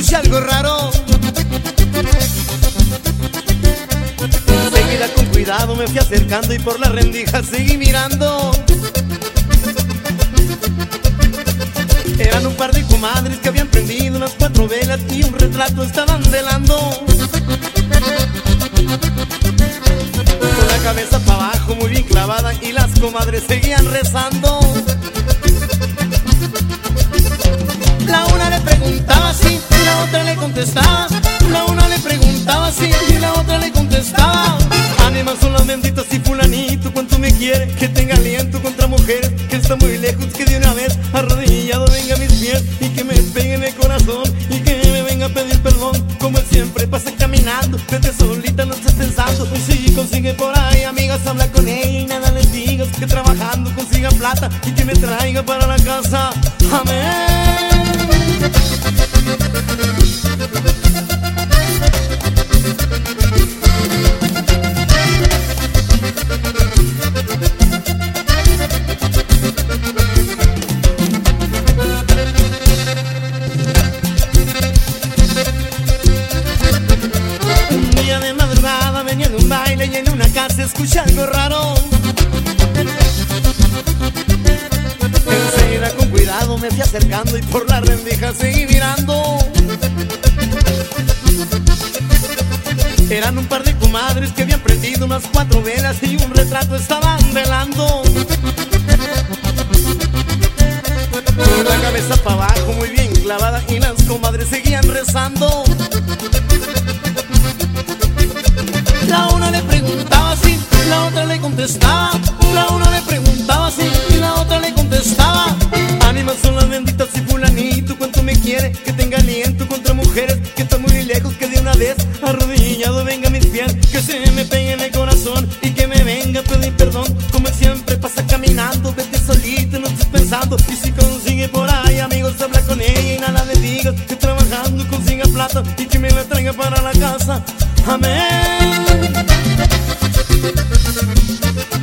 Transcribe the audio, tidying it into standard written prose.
escuché algo raro. Enseguida con cuidado me fui acercando y por la rendija seguí mirando. Eran un par de comadres que habían prendido unas 4 velas y un retrato estaban velando. Con la cabeza para abajo muy bien clavada y las comadres seguían rezando. La una le preguntaba así y la otra le contestaba. La una le preguntaba así y la otra le contestaba. Ánimas son las benditas y fulanito cuánto me quiere, que tenga aliento contra mujeres, que está muy lejos, que de una vez arrodillado venga a mis pies y que me pegue en el corazón y que me venga a pedir perdón. Como él siempre pasa caminando, vete solita, no estés pensando. Y si consigue por ahí amigas, habla con ella y nada les digas, que trabajando consiga plata y que me traiga para la casa. Amén. Un día de madrugada venía de un baile y en una casa escuché algo raro. Enseguida con cuidado me fui acercando y por la rendija seguí mirando. Eran un par de comadres que habían prendido unas 4 velas y un retrato estaban velando. Con la cabeza para abajo muy bien clavada y las comadres seguían rezando. La una le preguntaba así, la otra le contestaba. La una le preguntaba así y la otra le contestaba. Ánimas son las benditas y fulanito cuánto me quiere, que tenga aliento contra mujeres, que está muy lejos, que de una vez arrodillado venga a mis pies, que se me pegue en el corazón y que me venga a pedir perdón. Como él siempre pasa caminando, vete solito, no estés pensando. Y si consigue por ahí amigos, habla con ella y nada le digas, que trabajando consiga plata y que me la traiga para la casa. Amén.